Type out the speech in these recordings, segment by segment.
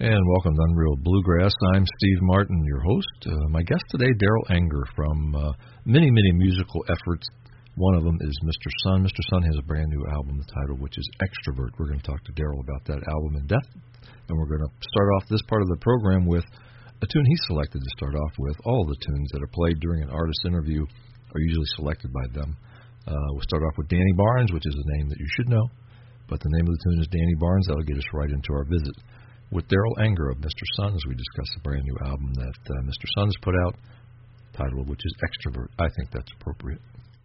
And welcome to Unreal Bluegrass. I'm Steve Martin, your host. My guest today, Darrell Anger, from many musical efforts. One of them is Mr. Sun. Mr. Sun has a brand new album, the title, which is Extrovert. We're going to talk to Darrell about that album in depth. And we're going to start off this part of the program with a tune he selected to start off with. All of the tunes that are played during an artist interview are usually selected by them. We'll start off with Danny Barnes, which is a name that you should know. But the name of the tune is Danny Barnes. That'll get us right into our visit with Darrell Anger of Mr. Sun, as we discuss the brand new album that Mr. Sun has put out, titled which is Extrovert. I think that's appropriate.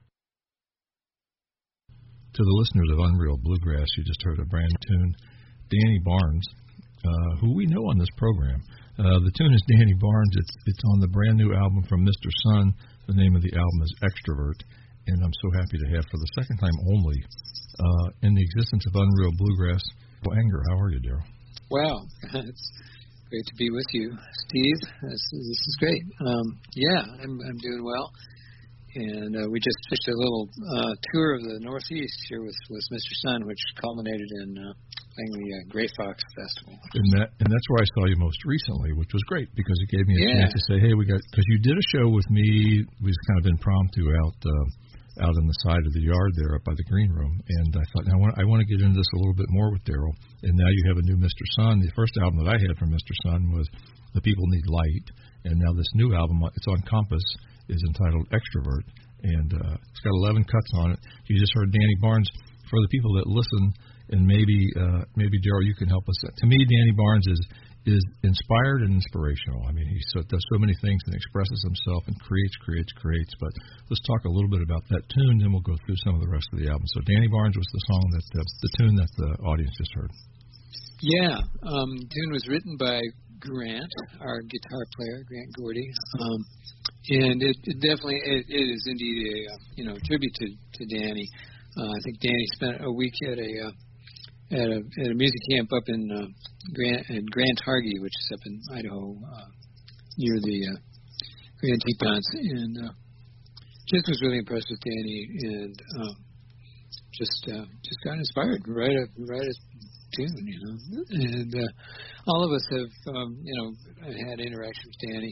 To the listeners of Unreal Bluegrass, you just heard a brand new tune, Danny Barnes, who we know on this program. The tune is Danny Barnes. It's on the brand new album from Mr. Sun. The name of the album is Extrovert, and I'm so happy to have, for the second time only, in the existence of Unreal Bluegrass, Anger. How are you, Darrell? Wow, it's great to be with you, Steve. This is great. I'm doing well, and we just fished a little tour of the Northeast here with Mr. Sun, which culminated in playing the Great Fox Festival. And that's where I saw you most recently, which was great because it gave me a chance to say, hey, because you did a show with me. We was kind of impromptu out on the side of the yard there up by the green room, and I thought, I want to get into this a little bit more with Darrell. And now you have a new Mr. Sun. The first album that I had from Mr. Sun was The People Need Light, and now this new album, it's on Compass, is entitled Extrovert, and it's got 11 cuts on it. You just heard Danny Barnes. For the people that listen, and maybe Darrell, you can help us. To me, Danny Barnes is inspired and inspirational. I mean, he does so many things and expresses himself and creates. But let's talk a little bit about that tune, then we'll go through some of the rest of the album. So Danny Barnes was the song the tune that the audience just heard. Yeah, the tune was written by Grant, our guitar player, Grant Gordy, and it definitely is indeed a tribute to Danny. I think Danny spent a week at a music camp up in Grand Targhee, which is up in Idaho, near the Grand Tetons, and just was really impressed with Danny, and just got inspired to write a tune, and all of us have had interaction with Danny.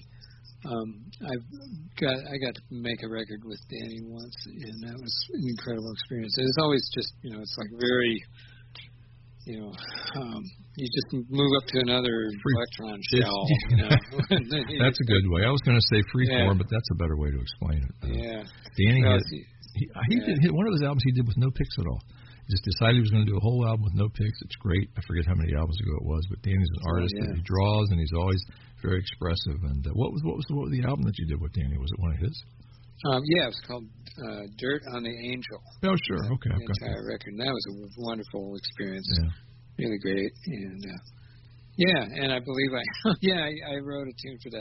I got to make a record with Danny once, and that was an incredible experience. It's always just it's like very. You just move up to another electron shell. That's a good way. I was going to say freeform, but that's a better way to explain it. Danny, he did one of his albums he did with no picks at all. He just decided he was going to do a whole album with no picks. It's great. I forget how many albums ago it was, but Danny's an artist and he draws, and he's always very expressive. And what was the album that you did with Danny? Was it one of his? It was called Dirt on the Angel. Oh, sure. Okay. The entire record. And that was a wonderful experience. Yeah. Really great. And, and I believe I wrote a tune for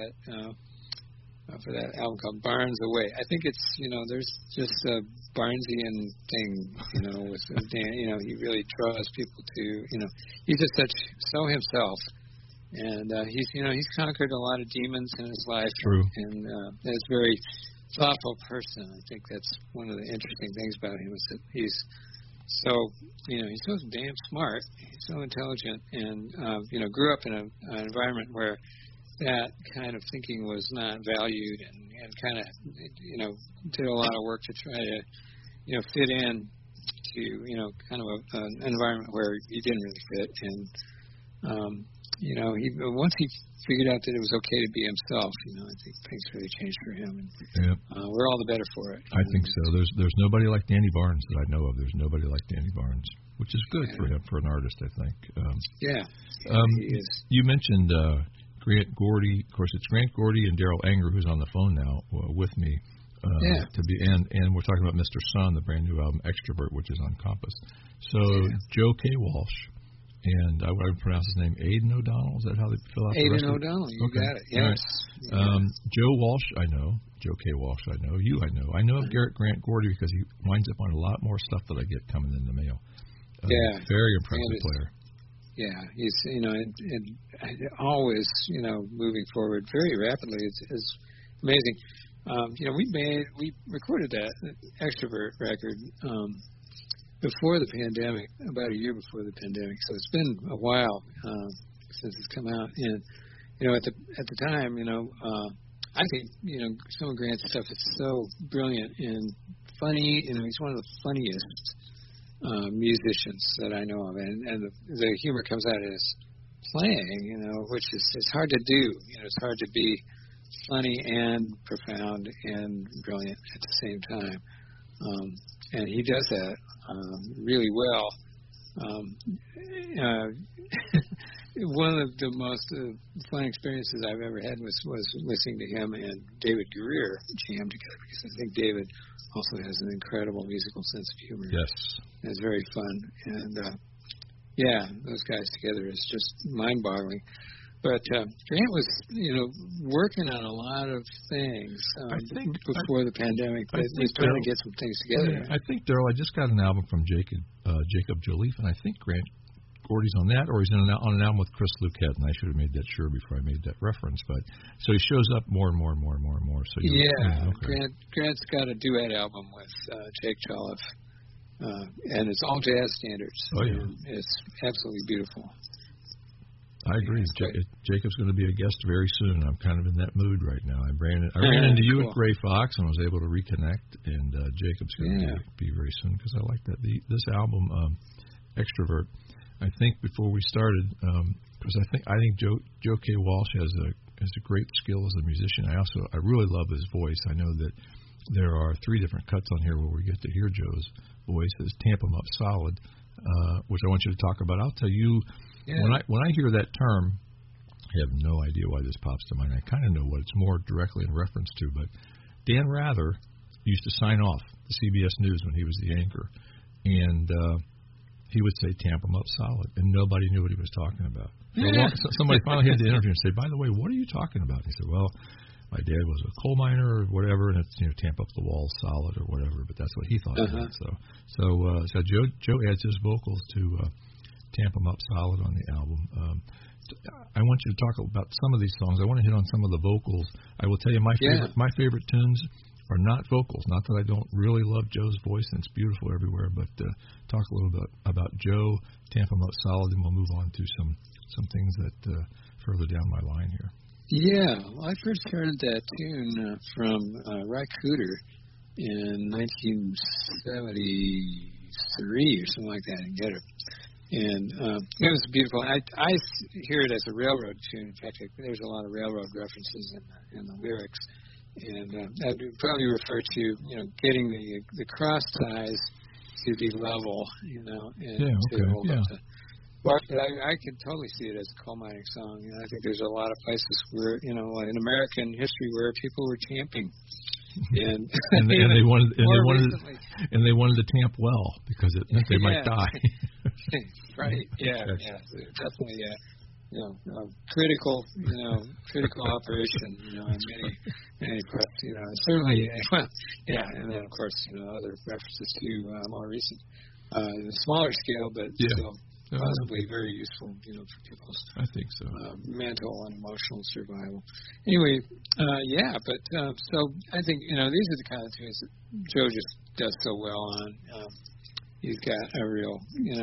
that album called Barnes Away. I think it's, there's just a Barnesian thing, with Dan. He really draws people to, he's just so himself. And he's conquered a lot of demons in his life. True. And that's very thoughtful person. I think that's one of the interesting things about him is that he's so damn smart. He's so intelligent, and grew up in an environment where that kind of thinking was not valued, and kind of did a lot of work to try to fit in to kind of an environment where he didn't really fit, and once he figured out that it was okay to be himself, I think things really changed for him, and we're all the better for it. I think so. There's nobody like Danny Barnes that I know of. There's nobody like Danny Barnes, which is good for him, for an artist, I think. He is. You mentioned Grant Gordy. Of course, it's Grant Gordy and Darrell Anger, who's on the phone now with me. And we're talking about Mr. Sun, the brand new album Extrovert, which is on Compass. So Joe K. Walsh. And I would pronounce his name Aidan O'Donnell. Is that how they fill out the rest Aidan O'Donnell, you got it. Yes. Right. Joe Walsh, I know. Joe K. Walsh, I know. You, I know. I know of Grant Gordy because he winds up on a lot more stuff that I get coming in the mail. Very impressive player. Yeah, he's and always moving forward very rapidly. It's amazing. We recorded that Extrovert record before the pandemic, about a year before the pandemic. So it's been a while since it's come out. And at the time, I think some of Grant's stuff is so brilliant and funny. He's one of the funniest musicians that I know of, and the humor comes out in his playing, which is it's hard to do. It's hard to be funny and profound and brilliant at the same time, and he does that really well. One of the most fun experiences I've ever had was listening to him and David Greer jam together, because I think David also has an incredible musical sense of humor. Yes. It's very fun. And, those guys together is just mind-boggling. But Grant was, working on a lot of things before the pandemic. He was trying to get some things together. Yeah, I think, Daryl, I just got an album from Jacob Joliffe, and I think Grant Gordy's on that, or he's on an album with Chris Luquette, and I should have made that sure before I made that reference. But so he shows up more and more and more and more and more. So okay. Grant's got a duet album with Jake Jolliffe, and it's all jazz standards. Oh yeah, it's absolutely beautiful. I agree. Jacob's going to be a guest very soon. I'm kind of in that mood right now. I ran into you at Gray Fox and was able to reconnect, and Jacob's going to be very soon, because I like that. This album, Extrovert, I think before we started, because I think Joe K. Walsh has a great skill as a musician. I really love his voice. I know that there are 3 different cuts on here where we get to hear Joe's voice. There's Tamp 'Em Up Solid, which I want you to talk about. I'll tell you, when I hear that term, I have no idea why this pops to mind. I kind of know what it's more directly in reference to, but Dan Rather used to sign off the CBS News when he was the anchor, and he would say, "Tamp 'em up solid," and nobody knew what he was talking about. So somebody finally had to interview and say, "By the way, what are you talking about?" And he said, "Well, my dad was a coal miner or whatever, and it's tamp up the walls solid or whatever." But that's what he thought. So Joe adds his vocals to "Tamp 'Em Up Solid" on the album. I want you to talk about some of these songs. I want to hit on some of the vocals. I will tell you my favorite tunes are not vocals. Not that I don't really love Joe's voice, and it's beautiful everywhere, but talk a little bit about Joe, Tamp 'Em Up Solid, and we'll move on to some things that further down my line here. Yeah, well, I first heard that tune from Ry Cooder in 1973 or something like that in Getter. And it was beautiful. I hear it as a railroad tune. In fact, there's a lot of railroad references in the lyrics. And that would probably refer to, getting the cross ties to be level, and to hold up to. But I can totally see it as a coal mining song. And I think there's a lot of places where, in American history where people were tamping. And they wanted to tamp well because it meant they might die. Right. Yeah. Definitely. Critical operation. In many parts. Certainly. And then of course, other references to more recent, smaller scale, but still possibly very useful, for people's mental and emotional survival. Anyway, so I think, these are the kind of tunes that Joe just does so well on. He's got a real,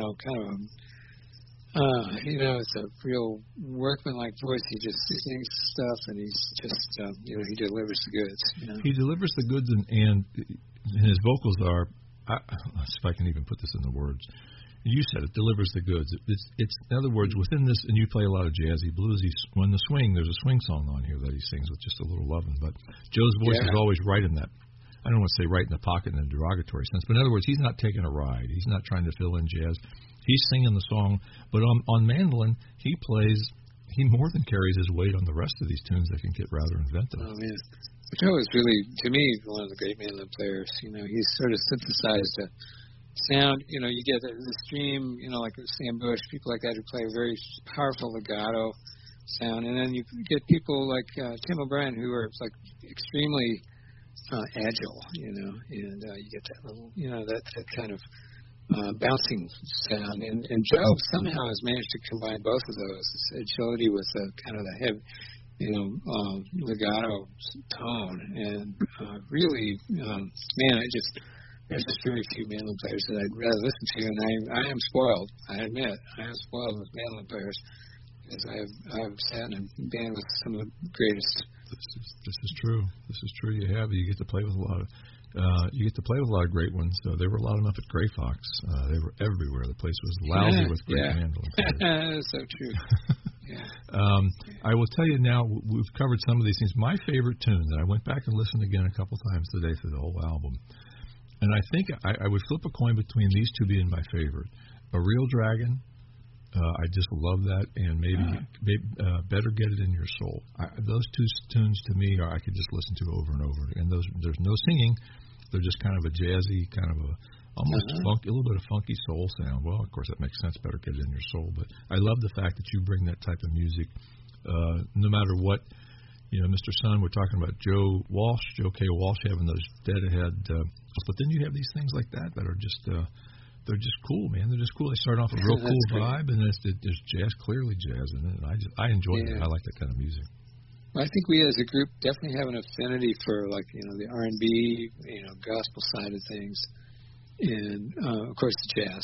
it's a real workman-like voice. He just sings stuff, and he's just, he delivers the goods. He delivers the goods, and his vocals are, if I can even put this in the words, you said it, delivers the goods. It's in other words, within this, and you play a lot of jazzy, bluesy, when the swing, there's a swing song on here that he sings with just a little loving, but Joe's voice is always right in that, I don't want to say right in the pocket in a derogatory sense, but in other words, he's not taking a ride. He's not trying to fill in jazz. He's singing the song, but on mandolin, he more than carries his weight on the rest of these tunes that can get rather inventive. Oh, man. Joe is really, to me, one of the great mandolin players. He's sort of synthesized a sound, you get the stream, like Sam Bush, people like that who play a very powerful legato sound, and then you get people like Tim O'Brien who are like extremely agile, and you get that little, that kind of bouncing sound, and Joe somehow has managed to combine both of those, this agility with kind of the heavy, legato tone, and really, there's just very few mandolin players that I'd rather listen to, and I am spoiled. I admit, I am spoiled with mandolin players. because I've sat in a band with some of the greatest. This is true. This is true. You get to play with a lot of. You get to play with a lot of great ones. They were loud enough at Gray Fox. They were everywhere. The place was lousy with great mandolin players. So true. Yeah. I will tell you now, we've covered some of these things. My favorite tune, and I went back and listened again a couple times today through the whole album, and I think I would flip a coin between these two being my favorite. A Real Dragon, I just love that, and maybe Better Get It in Your Soul. Those two tunes to me I could just listen to over and over. And there's no singing. They're just kind of a jazzy, kind of a almost funky, a little bit of funky soul sound. Well, of course, that makes sense. Better Get It in Your Soul. But I love the fact that you bring that type of music, no matter what. Mr. Sun, we're talking about Joe K. Walsh having those dead ahead. But then you have these things like that are just, they're just cool, man. They're just cool. They start off with a real cool vibe, and there's jazz, clearly jazz in it. And I enjoy that. I like that kind of music. Well, I think we as a group definitely have an affinity for the R&B, gospel side of things, and of course the jazz,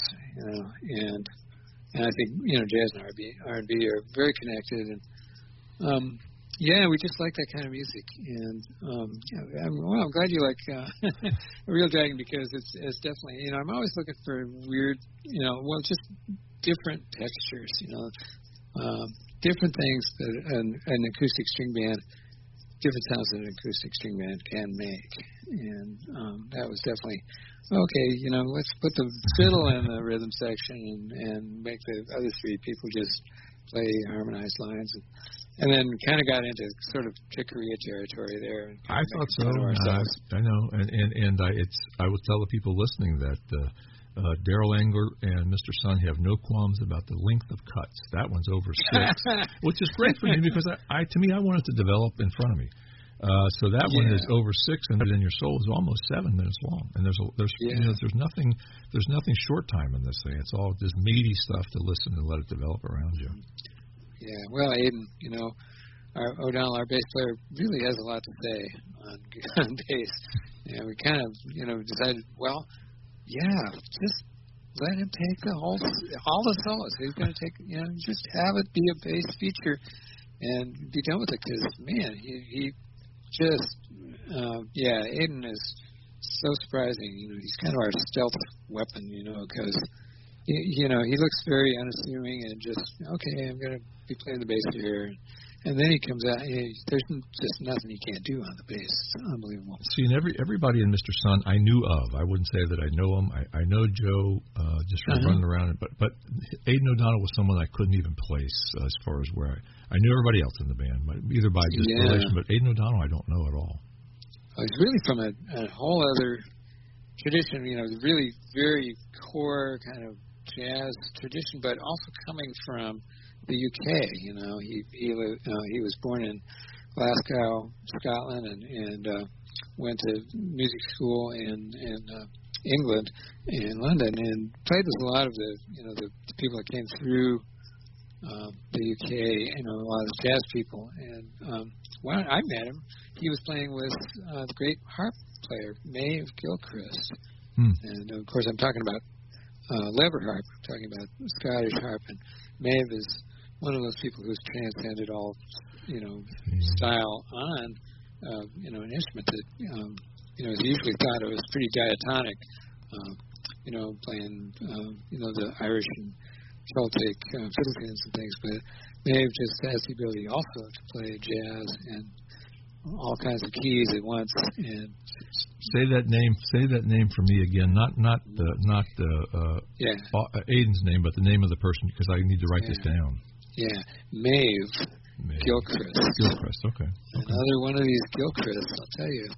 and I think jazz and R&B are very connected, and we just like that kind of music, and I'm glad you like A Real Dragon, because it's definitely I'm always looking for weird just different textures, different things that an acoustic string band, different sounds that an acoustic string band can make. And that was definitely, let's put the fiddle in the rhythm section and make the other three people just play harmonized lines. And then kind of got into sort of Chicoria territory there. I thought so. I know. And I would tell the people listening that Daryl Engler and Mr. Sun have no qualms about the length of cuts. That one's over 6, which is great for me because I want it to develop in front of me. So that one is over 6, and then Your Soul is almost 7 minutes long. And there's nothing short time in this thing. It's all just meaty stuff to listen and let it develop around you. Yeah. Well, Aiden, O'Donnell, our bass player, really has a lot to say on bass. And we kind of decided, just let him take all the solos. He's going to take, just have it be a bass feature and be done with it. Because, man, he just, Aiden is so surprising. He's kind of our stealth weapon, because, he looks very unassuming and just, okay, I'm going to be playing the bass here. And then he comes out. There's just nothing he can't do on the bass. It's unbelievable. See, and everybody in Mr. Sun I knew of. I wouldn't say that I know him. I know Joe just from running around. But Aiden O'Donnell was someone I couldn't even place as far as where I knew everybody else in the band, either by just relation. But Aiden O'Donnell I don't know at all. He's really from a whole other tradition. Really very core kind of jazz tradition, but also coming from the UK. He was born in Glasgow, Scotland, and went to music school in England and London, and played with a lot of the people that came through the UK, a lot of jazz people. And when I met him, he was playing with the great harp player Maeve Gilchrist, and of course I'm talking about lever harp. I'm talking about Scottish harp, and Maeve is one of those people who's transcended all, style on, an instrument that, is usually thought of as pretty diatonic, playing, the Irish and Celtic fiddle tunes and things. But Maeve just has the ability also to play jazz and all kinds of keys at once. And say that name for me again. Not Aiden's name, but the name of the person, because I need to write this down. Yeah, Maeve Gilchrist. Gilchrist, okay. Another one of these Gilchrists, I'll tell you.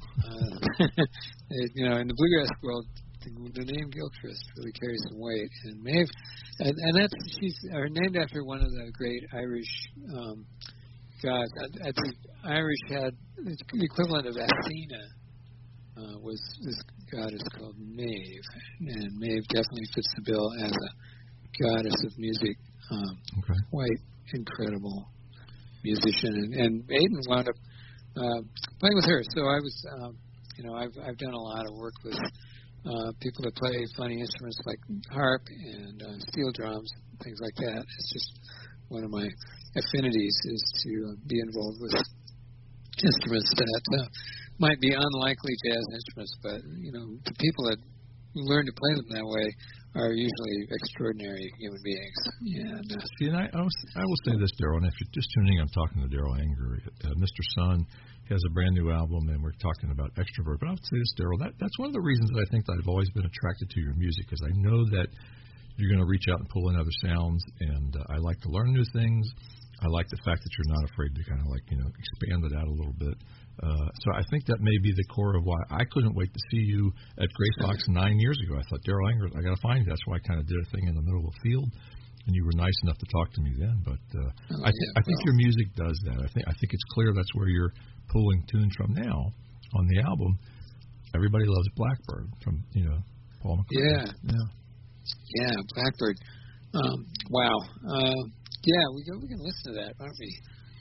In the bluegrass world, the name Gilchrist really carries some weight. And Maeve, and she's named after one of the great Irish gods. The Irish had the equivalent of Athena. Was this goddess called Maeve, and Maeve definitely fits the bill as a goddess of music. Quite incredible musician, and Aiden wound up playing with her. So I was, I've done a lot of work with people that play funny instruments like harp and steel drums, things like that. It's just one of my affinities is to be involved with instruments that might be unlikely jazz instruments, but the people that learn to play them that way are usually extraordinary human beings. And I will say this, Daryl, and if you're just tuning in, I'm talking to Daryl Anger. Mr. Sun has a brand new album, and we're talking about Extrovert. But I would say this, Daryl, that's one of the reasons that I think that I've always been attracted to your music, because I know that you're going to reach out and pull in other sounds, and I like to learn new things. I like the fact that you're not afraid to kind of expand it out a little bit. So I think that may be the core of why I couldn't wait to see you at Gray Fox 9 years ago. I thought, Daryl Anger, I got to find you. That's why I kind of did a thing in the middle of the field, and you were nice enough to talk to me then. But I think your music does that. I think it's clear that's where you're pulling tunes from now on the album. Everybody Loves Blackbird from Paul McCartney. Yeah, Blackbird. Wow. We can listen to that, aren't we?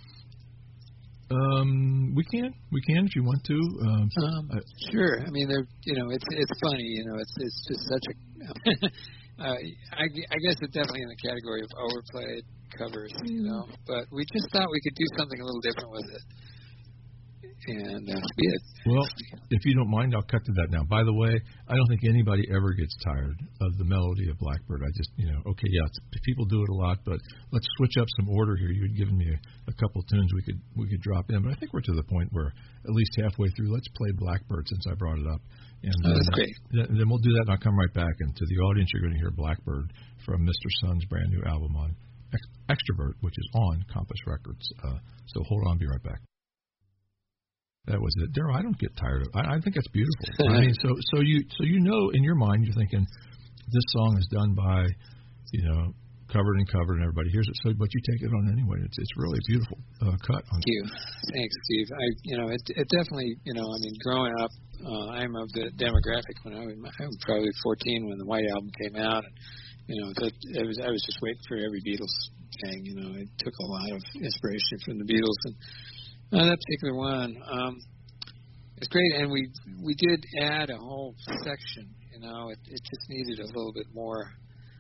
We can if you want to. Sure. I mean, it's funny. It's just such a. I guess it's definitely in the category of overplayed covers. But we just thought we could do something a little different with it. And that's it. Well, if you don't mind, I'll cut to that now. By the way, I don't think anybody ever gets tired of the melody of Blackbird. I just, people do it a lot, but let's switch up some order here. You had given me a couple tunes we could drop in, but I think we're to the point where at least halfway through, let's play Blackbird since I brought it up. And that's great. Then we'll do that, and I'll come right back. And to the audience, you're going to hear Blackbird from Mr. Sun's brand new album on Extrovert, which is on Compass Records. So hold on, I'll be right back. That was it, Daryl. I don't get tired of it. I think that's beautiful. I mean, so in your mind, you're thinking this song is done by, covered and everybody hears it. So, but you take it on anyway. It's really a beautiful cut. Thank you. Thanks, Steve. It definitely, growing up, I'm of the demographic when I was probably 14 when the White Album came out, and I was just waiting for every Beatles thing. I took a lot of inspiration from the Beatles and. That particular one, it's great, and we did add a whole section. It just needed a little bit more.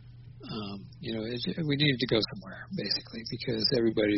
We needed to go somewhere basically because everybody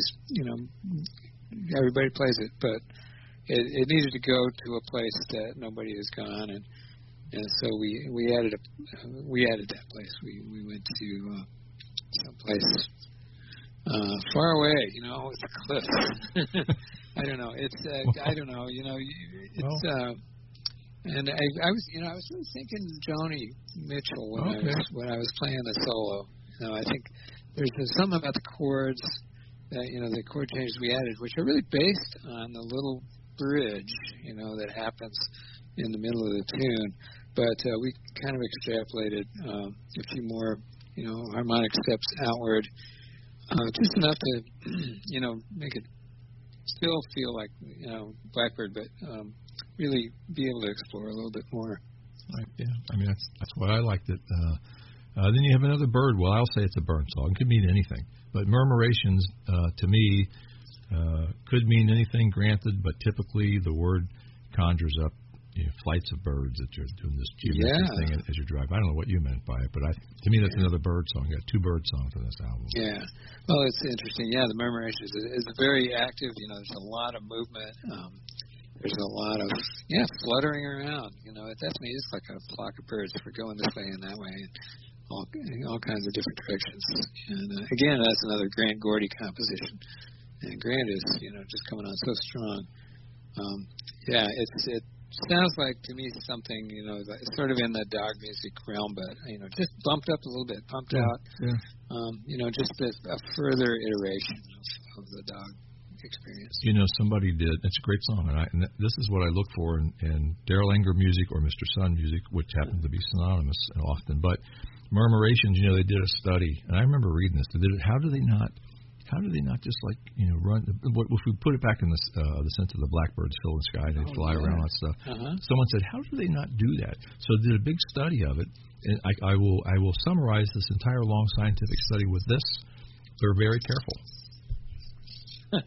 plays it, but it needed to go to a place that nobody has gone, and so we added that place. We went to some place far away, with the cliffs. I don't know. It's I don't know. It's and I was really thinking Joni Mitchell when I was playing the solo. I think there's something about the chords that the chord changes we added, which are really based on the little bridge that happens in the middle of the tune. But we kind of extrapolated a few more harmonic steps outward, just enough to make it still feel like Blackbird, but really be able to explore a little bit more. Right. Yeah. I mean that's why I liked it. Then you have another bird. Well, I'll say it's a bird song. It could mean anything, but murmurations to me could mean anything. Granted, but typically the word conjures up flights of birds that you're doing this geometric thing as you drive. I don't know what you meant by it, but to me that's another bird song. You got two bird songs on this album. Yeah. Well, it's interesting. Yeah, the murmurations is very active. There's a lot of movement. There's a lot of fluttering around. It definitely is like a flock of birds if we're going this way and that way, and all kinds of different directions. And again, that's another Grant Gordy composition. And Grant is just coming on so strong. It sounds like to me something sort of in the dog music realm, but just bumped up a little bit, pumped out. Yeah. Just a further iteration of the dog experience. Somebody did. It's a great song, and this is what I look for in Daryl Anger music or Mr. Sun music, which happens to be synonymous often. But murmurations, they did a study, and I remember reading this. How do they not just run? If we put it back in the sense of the blackbirds fill the sky and they fly around and stuff. Someone said, how do they not do that? So they did a big study of it, and I will summarize this entire long scientific study with this: they're very careful.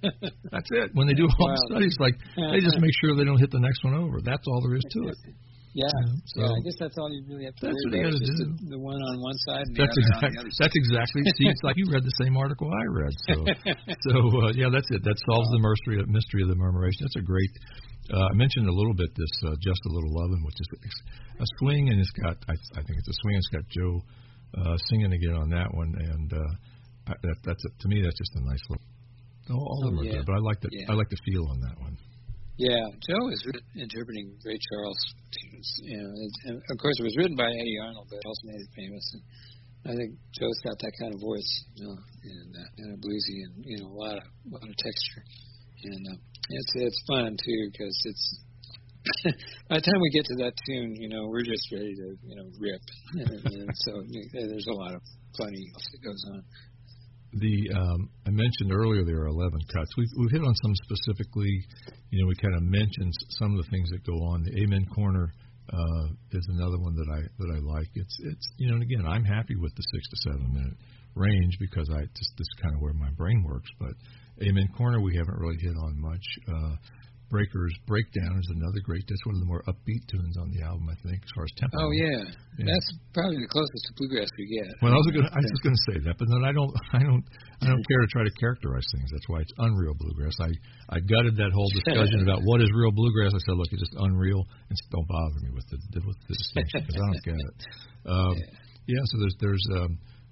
That's it. When they do all the studies, they just make sure they don't hit the next one over. That's all there is to it. Yeah. So I guess that's all you really have to worry about. Just the one on one side and the other on the other side. That's exactly. See, it's like you read the same article I read. So that's it. That solves the mystery of the Murmuration. That's a great. I mentioned a little bit this Just a Little Lovin', which is a swing, and it's got. I think it's a swing. It's got Joe singing again on that one, and to me that's just a nice little. All of them are good, but I like the feel on that one. Yeah, Joe is interpreting Ray Charles tunes, and of course it was written by Eddie Arnold, but also made it famous. And I think Joe's got that kind of voice, and a bluesy, and a lot of texture, and it's fun too because it's. By the time we get to that tune, we're just ready to rip, and so there's a lot of funny stuff that goes on. I mentioned earlier there are 11 cuts. We've hit on some specifically. We kind of mentioned some of the things that go on. The Amen Corner is another one that I like. It's and again I'm happy with the 6 to 7 minute range because this is kind of where my brain works. But Amen Corner we haven't really hit on much. Breakers Breakdown is another great. That's one of the more upbeat tunes on the album, I think, as far as tempo. Oh yeah. That's probably the closest to bluegrass we get. Well, I was just going to say that, but then I don't care to try to characterize things. That's why it's unreal bluegrass. I gutted that whole discussion about what is real bluegrass. I said, look, it's just unreal, and don't bother me with the distinction because I don't get it. So there's I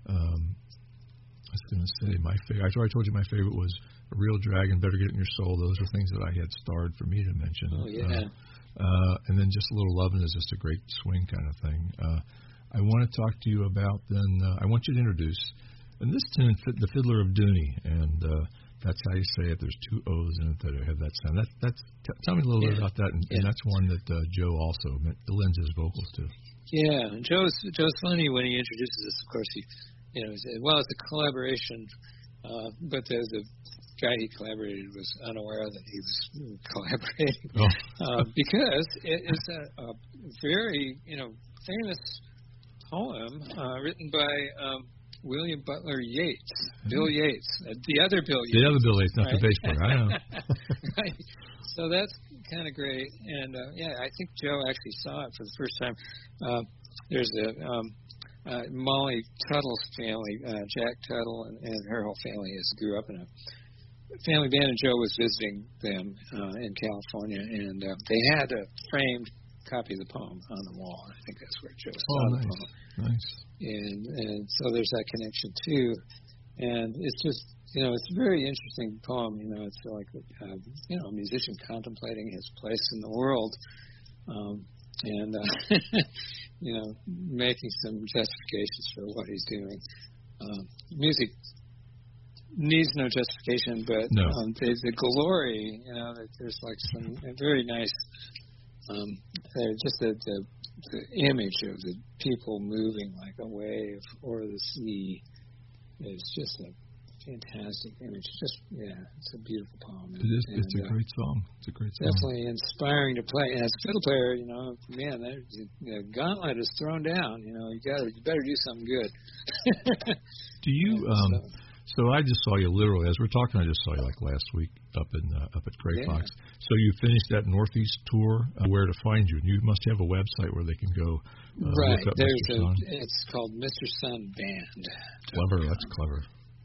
was going to say my favorite. I told you my favorite was A Real Dragon, Better Get It in Your Soul. Those are things that I had starred for me to mention. Oh, yeah. And then Just a Little Lovin' is just a great swing kind of thing. I want to talk to you about then, I want you to introduce, and this tune, The Fiddler of Dooney, and that's how you say it. There's 2 O's in it that have that sound. Tell me a little bit about that, and that's one that Joe also lends his vocals to. Yeah, and Joe's funny when he introduces us. Of course, he said, well, it's a collaboration, but the guy he collaborated was unaware that he was collaborating because it is a very famous poem written by William Butler Yeats, Bill Yates, the other Bill Yates. The other Bill Yates, not the bass player. I know. Right. So that's kind of great, and I think Joe actually saw it for the first time. There's Molly Tuttle's family, Jack Tuttle and her whole family grew up in a family band, and Joe was visiting them in California, and they had a framed copy of the poem on the wall. I think that's where Joe saw the poem. Nice. And so there's that connection too, and it's just it's a very interesting poem. It's like a musician contemplating his place in the world, and making some justifications for what he's doing. Music needs no justification, but the glory, there's like some very nice, just the image of the people moving like a wave or the sea is just a fantastic image. It's a beautiful poem. It is. It's a great song. It's a great song. Definitely inspiring to play. And as a fiddle player, man, the gauntlet is thrown down. You better do something good. Do you? So I just saw you literally as we're talking. I just saw you like last week up at Grey Fox. So you finished that Northeast tour. Where to find you? You must have a website where they can go. Right. Look up Mr. Sun. It's called Mr. Sun Band. Clever. That's clever.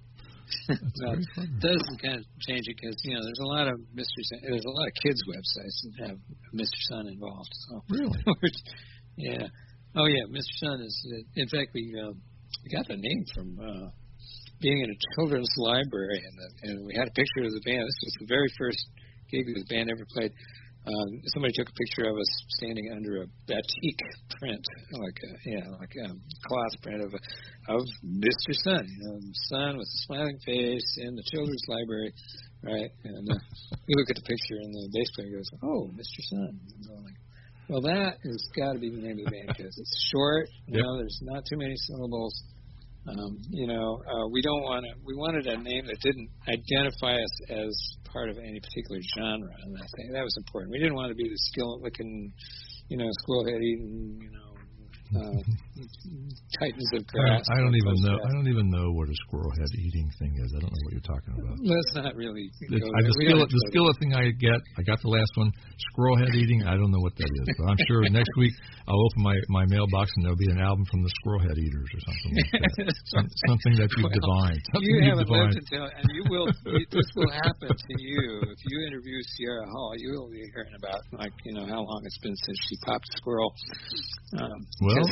It doesn't kind of change it because there's a lot of there's a lot of kids websites that have Mr. Sun involved. So really, yeah. Oh yeah, Mr. Sun is. In fact, we got the name from being in a children's library, and we had a picture of the band. This was the very first gig that the band ever played. Somebody took a picture of us standing under a batik print, like a cloth print of Mr. Sun, Sun with a smiling face in the children's library, right? And we look at the picture, and the bass player goes, "Oh, Mr. Sun." And I'm like, well, that has got to be the name of the band because it's short. There's not too many syllables. We don't want to. We wanted a name that didn't identify us as part of any particular genre, and I think that was important. We didn't want to be the skillet-licking, squirrel-head eating, titans of grass. I don't even know what a squirrel head eating thing is. I don't know what you're talking about. Let's not really. The skillet thing I got the last one. Squirrel head eating. I don't know what that is, but I'm sure next week I'll open my mailbox and there'll be an album from the Squirrel Head Eaters or something like that. Something that you've divined. You haven't lived until, and you will. This will happen to you if you interview Sierra Hull. You will be hearing about how long it's been since she popped a squirrel. Well,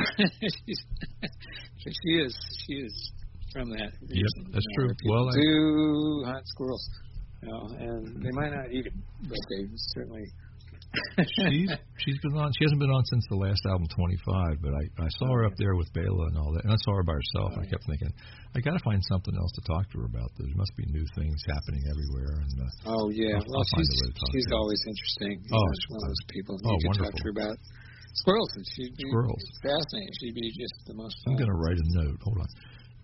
she is from that region. Yep, that's true. Well, do hunt squirrels, and they might not eat them, but they certainly. She's been on. She hasn't been on since the last album, 25. But I saw her up there with Bela and all that, and I saw her by herself. And I kept thinking, I got to find something else to talk to her about. There must be new things happening everywhere. And I'll find a way to talk she's to her. Always interesting. She's one of those people you can talk to her about squirrels. And she'd be fascinating. She'd be just the most fun. I'm going to write a note. Hold on.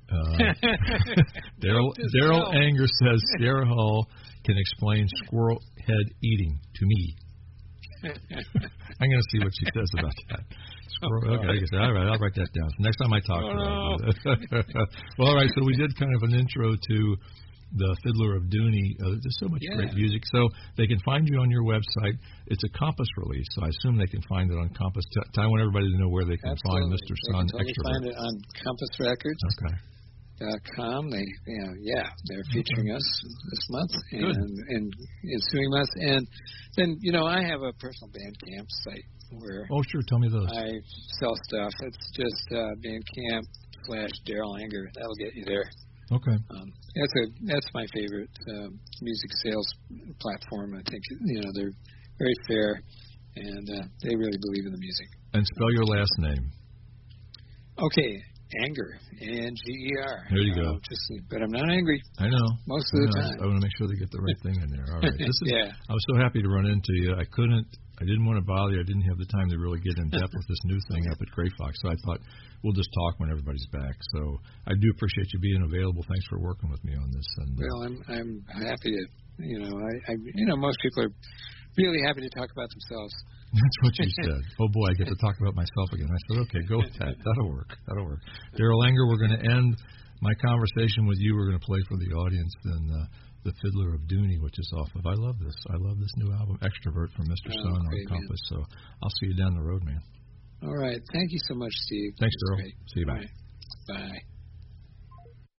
Daryl Anger says Sierra Hull can explain squirrel head eating to me. I'm going to see what she says about that. Okay, all right, I'll write that down. So next time I talk to her. Well, all right, so we did kind of an intro to the Fiddler of Dooney. There's so much great music. So they can find you on your website. It's a Compass release, so I assume they can find it on Compass. I want everybody to know where they can find Mr. Sun Extrovert. They can find it on Compass Records. Okay. .com. They're featuring us this month and ensuing months. And then, I have a personal Bandcamp site where tell me those. I sell stuff. It's just Bandcamp/Daryl Anger. That'll get you there. Okay. That's my favorite music sales platform. I think they're very fair and they really believe in the music. And spell your last name. Okay. Anger, A-N-G-E-R. There you go. But I'm not angry. I know. Most of the time. I want to make sure they get the right thing in there. All right. I was so happy to run into you. I didn't want to bother you. I didn't have the time to really get in depth with this new thing up at Gray Fox. So I thought we'll just talk when everybody's back. So I do appreciate you being available. Thanks for working with me on this. And well, I'm happy to. Most people are really happy to talk about themselves. That's what you said. Oh, boy, I get to talk about myself again. I said, okay, go with that. That'll work. Daryl Anger, we're going to end my conversation with you. We're going to play for the audience then The Fiddler of Dooney, which is off of, I love this new album, Extrovert from Mr. Sun on Compass. Man. So I'll see you down the road, man. All right. Thank you so much, Steve. Thanks, Daryl. See you. Bye. Bye.